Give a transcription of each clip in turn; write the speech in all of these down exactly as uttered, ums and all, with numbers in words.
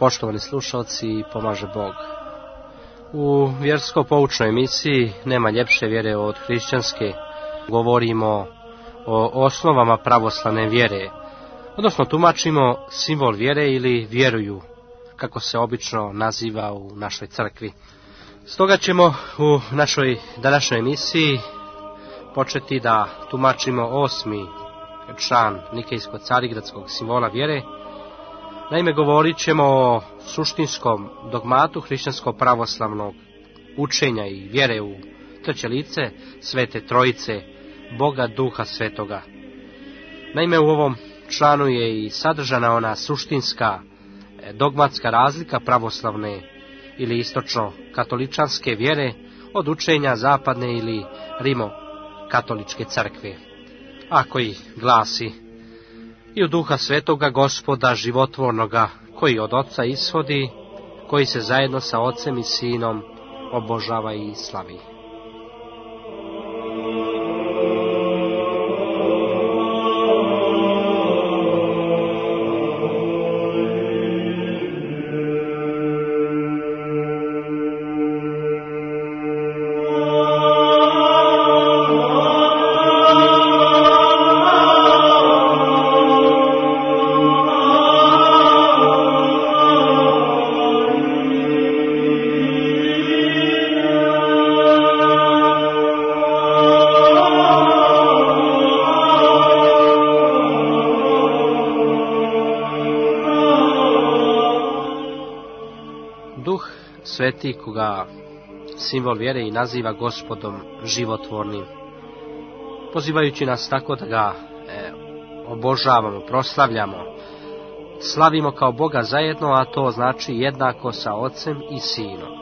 Poštovani slušalci, pomaže Bog. U vjersko-poučnoj emisiji Nema ljepše vjere od hrišćanske govorimo o osnovama pravoslavne vjere, odnosno tumačimo simbol vjere ili vjeruju, kako se obično naziva u našoj crkvi. Stoga ćemo u našoj današnjoj emisiji početi da tumačimo osmi član Nikejsko-carigradskog simbola vjere. Naime, govorit ćemo o suštinskom dogmatu hrišćansko-pravoslavnog učenja i vjere u treće lice Svete Trojice, Boga Duha Svetoga. Naime, u ovom članu je i sadržana ona suštinska dogmatska razlika pravoslavne ili istočno-katoličanske vjere od učenja zapadne ili rimokatoličke crkve, a koji glasi: i u Duha Svetoga, Gospoda životvornoga, koji od Oca ishodi, koji se zajedno sa Ocem i Sinom obožava i slavi. Duh Sveti, koga simbol vjere i naziva Gospodom životvornim, pozivajući nas tako da ga e, obožavamo, proslavljamo, slavimo kao Boga zajedno, a to znači jednako sa Ocem i Sinom.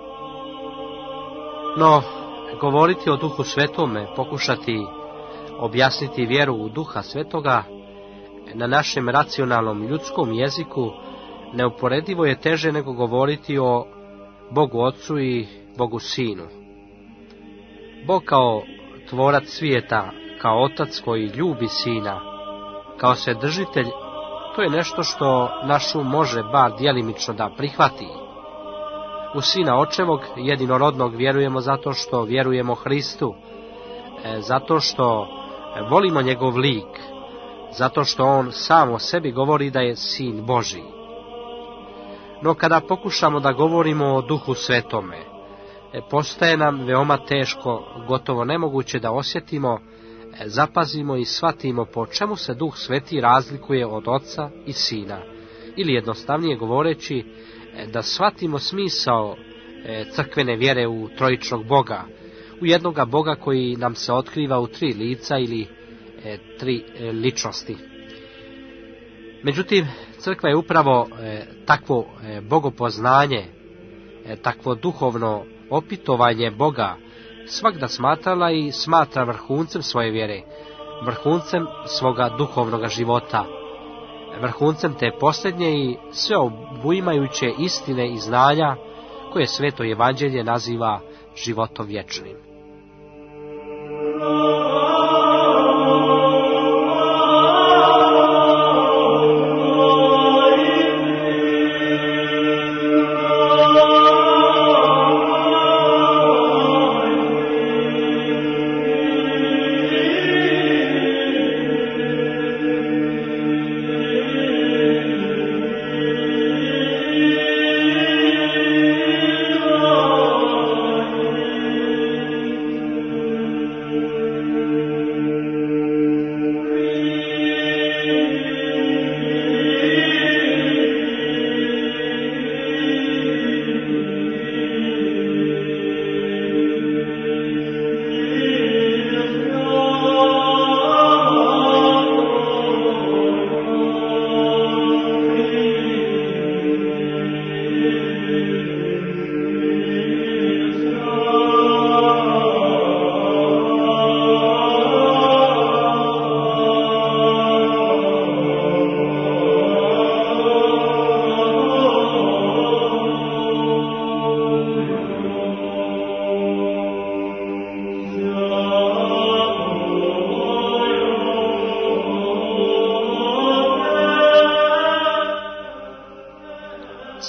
No, govoriti o Duhu Svetome, pokušati objasniti vjeru u Duha Svetoga na našem racionalnom ljudskom jeziku neuporedivo je teže nego govoriti o Bogu Ocu i Bogu Sinu. Bog kao tvorac svijeta, kao Otac koji ljubi Sina, kao Svedržitelj, to je nešto što naš um može bar djelimično da prihvati. U Sina Očevog jedinorodnog vjerujemo zato što vjerujemo Hristu, zato što volimo njegov lik, zato što on sam o sebi govori da je Sin Božji. No kada pokušamo da govorimo o Duhu Svetome, postaje nam veoma teško, gotovo nemoguće da osjetimo, zapazimo i shvatimo po čemu se Duh Sveti razlikuje od Oca i Sina, ili jednostavnije govoreći, da shvatimo smisao crkvene vjere u trojičnog Boga, u jednoga Boga koji nam se otkriva u tri lica ili tri ličnosti. Međutim, crkva je upravo e, takvo e, bogopoznanje, e, takvo duhovno opitovanje Boga svakda smatrala i smatra vrhuncem svoje vjere, vrhuncem svoga duhovnog života, vrhuncem te posljednje i sveobuimajuće istine i znanja koje Sveto Evanđelje naziva životom vječnim.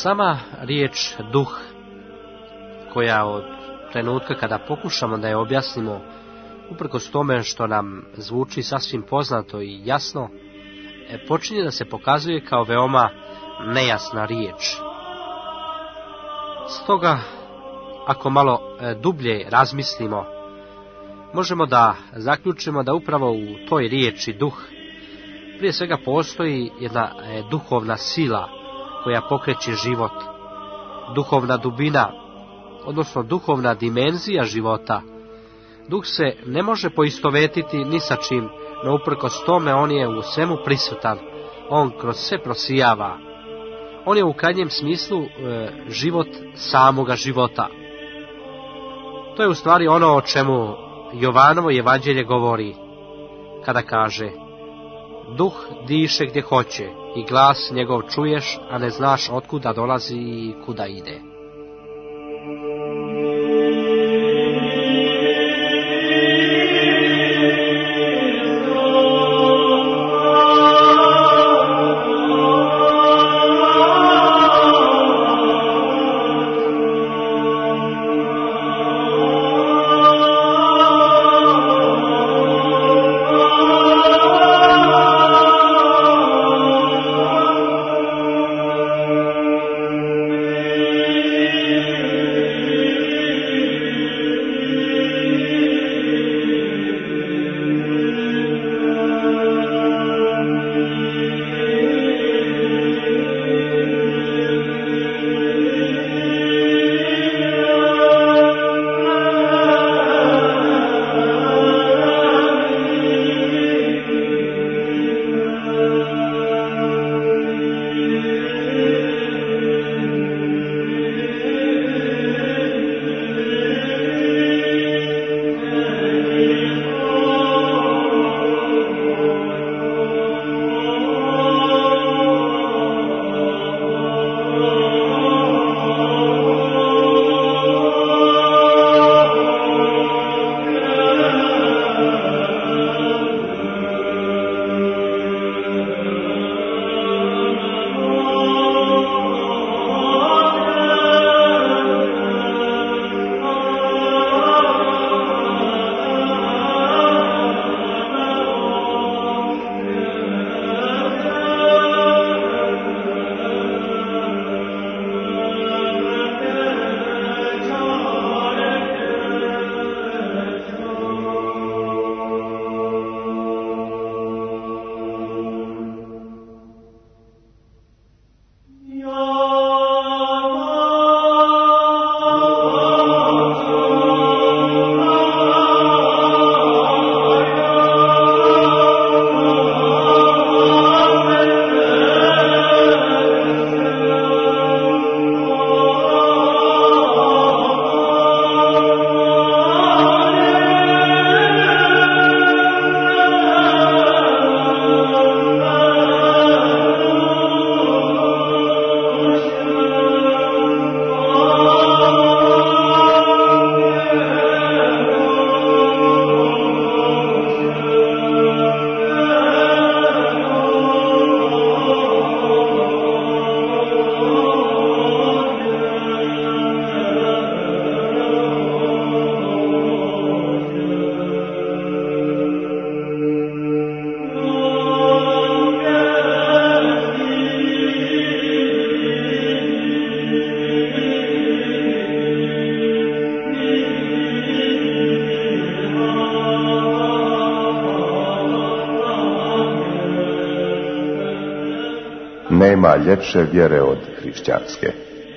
Sama riječ duh, koja od trenutka kada pokušamo da je objasnimo, uprkos tome što nam zvuči sasvim poznato i jasno, počinje da se pokazuje kao veoma nejasna riječ. Stoga, ako malo dublje razmislimo, možemo da zaključimo da upravo u toj riječi duh prije svega postoji jedna duhovna sila koja pokreće život, duhovna dubina, odnosno duhovna dimenzija života. Duh se ne može poistovetiti ni sa čim, no uprkos tome on je u svemu prisutan, on kroz sve prosijava. On je u krajnjem smislu e, život samoga života. To je u stvari ono o čemu Jovanovo evanđelje govori, kada kaže: duh diše gdje hoće i glas njegov čuješ, a ne znaš otkuda dolazi i kuda ide. Nema ljepše vjere od hrišćanske.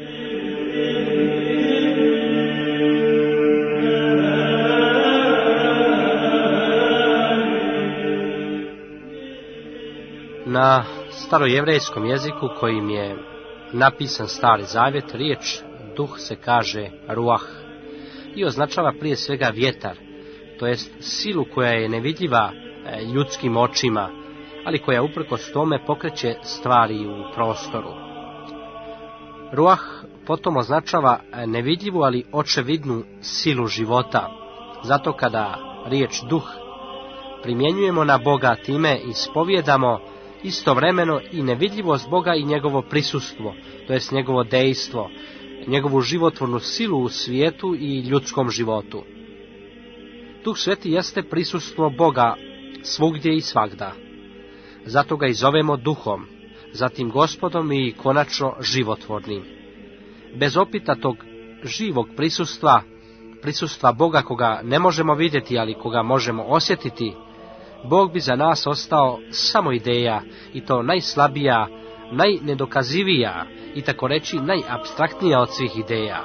Na starojevrejskom jeziku kojim je napisan Stari Zavjet, riječ duh se kaže ruah i označava prije svega vjetar, to jest silu koja je nevidljiva ljudskim očima, ali koja uprkos tome pokreće stvari u prostoru. Ruah potom označava nevidljivu, ali očevidnu silu života. Zato kada riječ duh primjenjujemo na Boga, time ispovjedamo istovremeno i nevidljivost Boga i njegovo prisustvo, to jest njegovo dejstvo, njegovu životvornu silu u svijetu i ljudskom životu. Duh Sveti jeste prisustvo Boga svugdje i svagda. Zato ga i zovemo Duhom, zatim Gospodom i konačno životvornim. Bez opita tog živog prisustva, prisustva Boga koga ne možemo vidjeti, ali koga možemo osjetiti, Bog bi za nas ostao samo ideja, i to najslabija, najnedokazivija i tako reći najapstraktnija od svih ideja.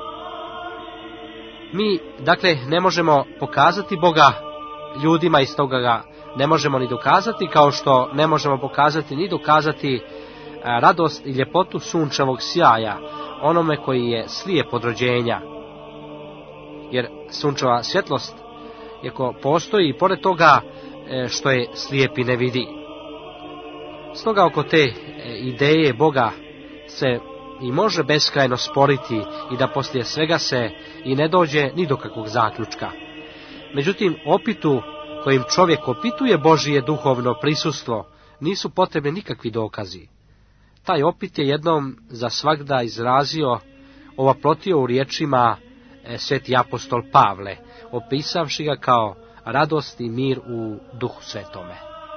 Mi, dakle, ne možemo pokazati Boga ljudima, i stoga ga ne možemo ni dokazati, kao što ne možemo pokazati ni dokazati radost i ljepotu sunčevog sjaja onome koji je slijep od rođenja. Jer sunčeva svjetlost, iako postoji i pored toga što je slijep i ne vidi. Stoga oko te ideje Boga se i može beskrajno sporiti i da poslije svega se i ne dođe ni do kakvog zaključka. Međutim, opitu kojim čovjek opituje Božije duhovno prisustvo nisu potrebni nikakvi dokazi. Taj opit je jednom za svagda izrazio, ovaprotio u riječima sveti apostol Pavle, opisavši ga kao radost i mir u Duhu Svetome.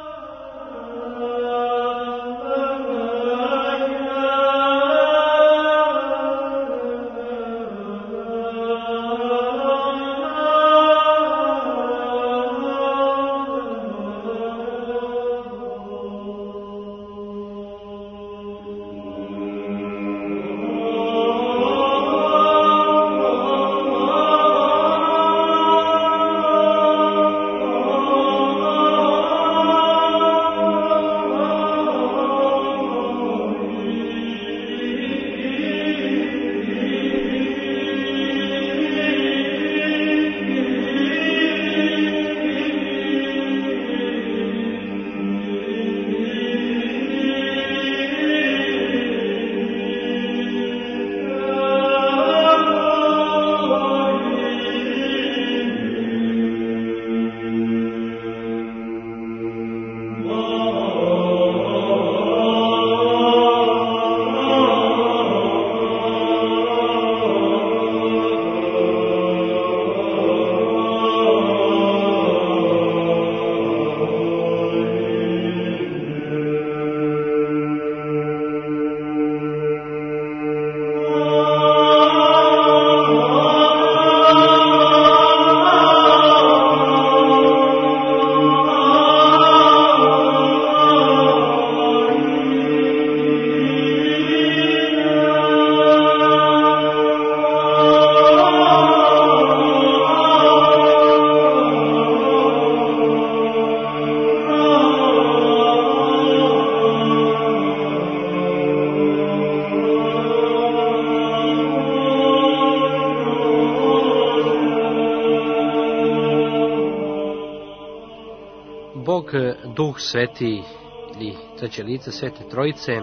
Bog, Duh Sveti ili treće lice Svete Trojice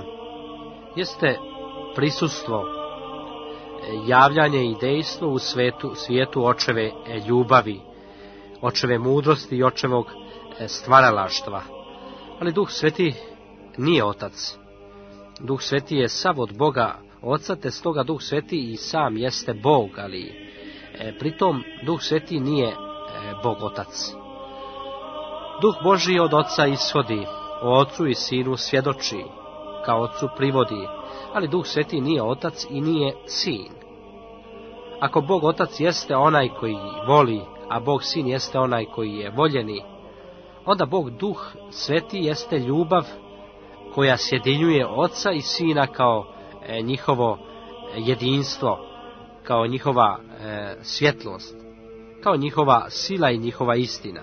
jeste prisustvo, javljanje i dejstvo u svetu, svijetu očeve ljubavi, očeve mudrosti i očevog stvaralaštva. Ali Duh Sveti nije Otac. Duh Sveti je sav od Boga Oca, te stoga Duh Sveti i sam jeste Bog, ali e, pritom Duh Sveti nije e, Bog Otac. Duh Božji od Oca ishodi, o Ocu i Sinu svjedoči, kao Ocu privodi, ali Duh Sveti nije Otac i nije Sin. Ako Bog Otac jeste onaj koji voli, a Bog Sin jeste onaj koji je voljeni, onda Bog Duh Sveti jeste ljubav koja sjedinjuje Oca i Sina kao e, njihovo jedinstvo, kao njihova e, svjetlost, kao njihova sila i njihova istina.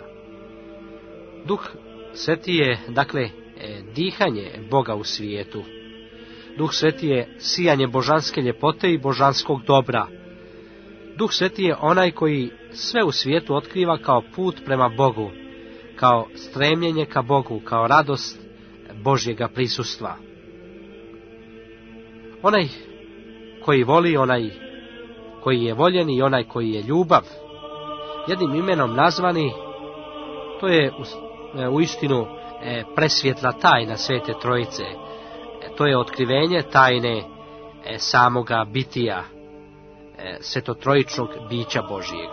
Duh Sveti je, dakle, e, dihanje Boga u svijetu. Duh Sveti je sijanje božanske ljepote i božanskog dobra. Duh Sveti je onaj koji sve u svijetu otkriva kao put prema Bogu, kao stremljenje ka Bogu, kao radost Božjega prisustva. Onaj koji voli, onaj koji je voljen i onaj koji je ljubav, jednim imenom nazvani, to je u, u istinu presvjetla tajna Svete Trojice. To je otkrivenje tajne samoga bitija, svetotrojičnog bića Božijeg.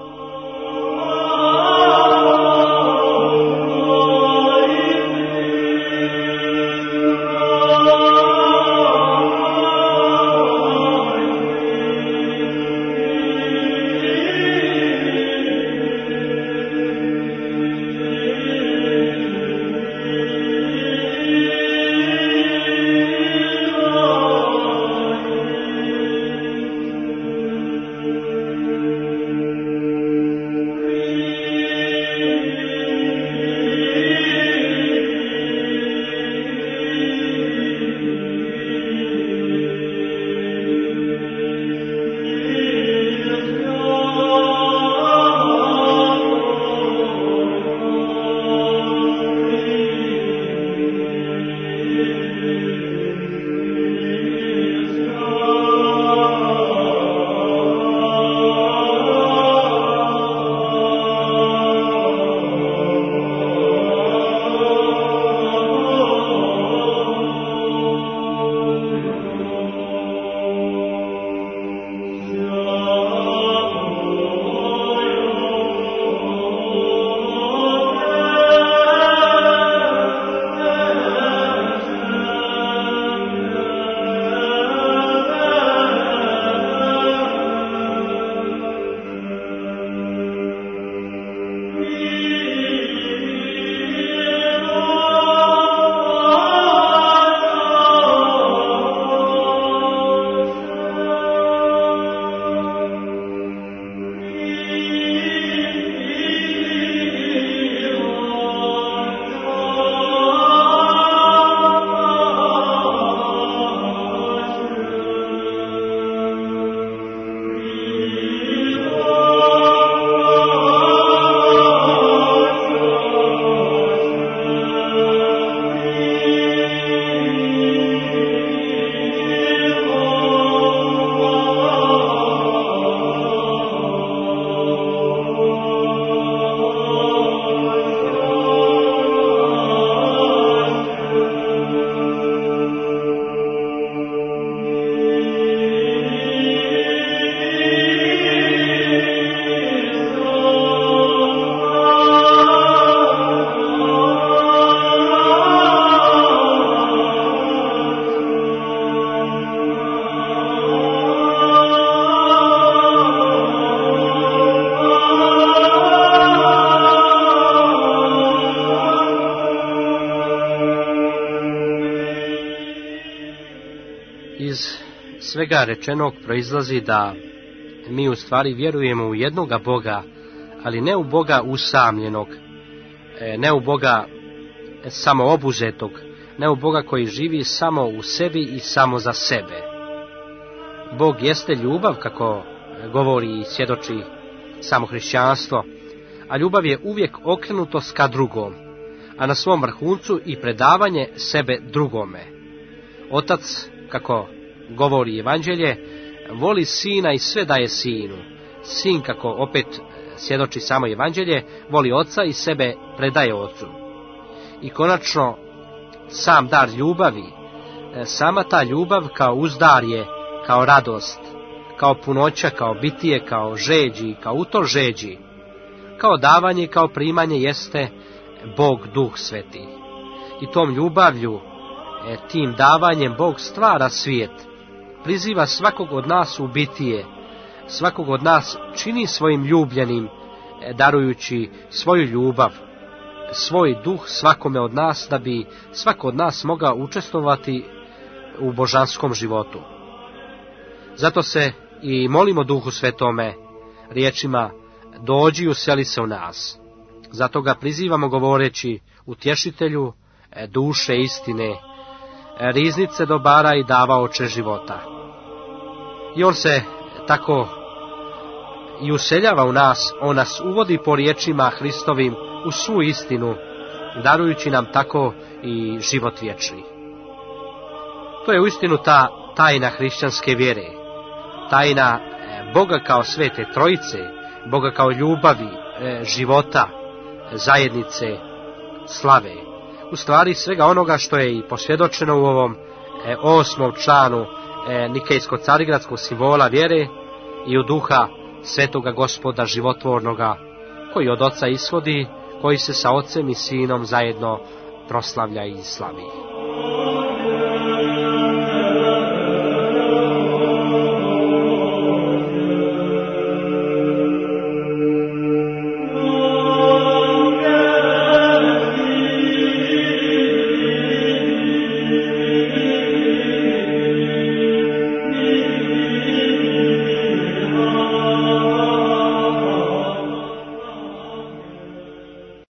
Svega rečenog proizlazi da mi u stvari vjerujemo u jednoga Boga, ali ne u Boga usamljenog, ne u Boga samoobuzetog, ne u Boga koji živi samo u sebi i samo za sebe. Bog jeste ljubav, kako govori i svjedoči samo hrišćanstvo, a ljubav je uvijek okrenutost ka drugom, a na svom vrhuncu i predavanje sebe drugome. Otac, kako govori Evanđelje, voli sina i sve daje sinu. Sin, kako opet svjedoči samo Evanđelje, voli oca i sebe predaje ocu. I konačno, sam dar ljubavi, sama ta ljubav kao uzdarje, kao radost, kao punoća, kao bitije, kao žeđi, kao utor žeđi, kao davanje, kao primanje jeste Bog Duh Sveti. I tom ljubavlju, tim davanjem Bog stvara svijet, priziva svakog od nas u bitije, svakog od nas čini svojim ljubljenim, darujući svoju ljubav, svoj duh svakome od nas, da bi svako od nas mogao učestvovati u božanskom životu. Zato se i molimo Duhu Svetome riječima: dođi i useli se u nas. Zato ga prizivamo govoreći: utješitelju duše istine, riznice dobara i davaoče života. I on se tako i useljava u nas, on nas uvodi po riječima Hristovim u svu istinu, darujući nam tako i život vječni. To je uistinu ta tajna hrišćanske vjere, tajna Boga kao Svete Trojice, Boga kao ljubavi, života, zajednice, slave, u stvari svega onoga što je i posvjedočeno u ovom e, osmom članu e, Nikejsko-carigradskog simbola vjere i u duha svetoga Gospoda životvornoga, koji od Oca ishodi, koji se sa Ocem i Sinom zajedno proslavlja i slavi.